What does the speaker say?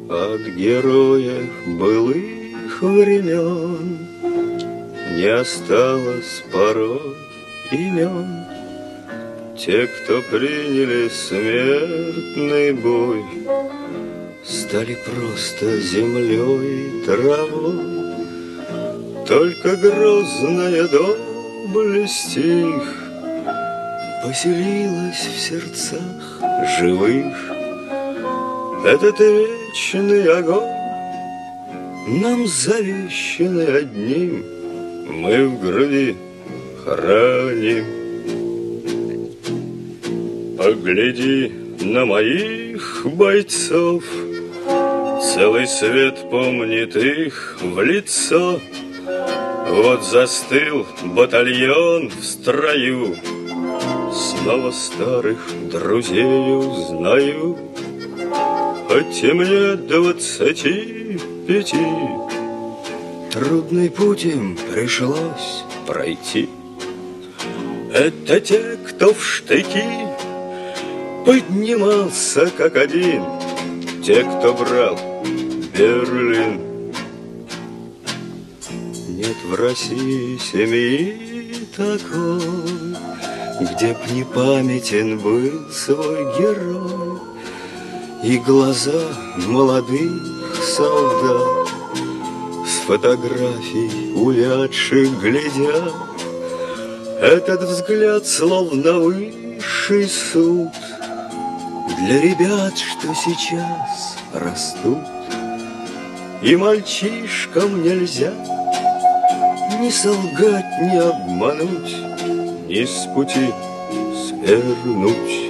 От героев былых времен не осталось порой имен. Те, кто приняли смертный бой, стали просто землей и травой. Только грозная доблесть их поселилась в сердцах живых. Этот вечный огонь нам завещанный одним мы в груди храним. Погляди на моих бойцов, целый свет помнит их в лицо. Вот застыл батальон в строю, снова старых друзей узнаю. Хоть и мне 25, трудный путь им пришлось пройти. Это те, кто в штыки поднимался как один, те, кто брал Берлин. Нет в России семьи такой, где б не памятен был свой герой. И глаза молодых солдат с фотографий увядших глядят. Этот взгляд словно высший суд для ребят, что сейчас растут. И мальчишкам нельзя ни солгать, ни обмануть, ни с пути свернуть.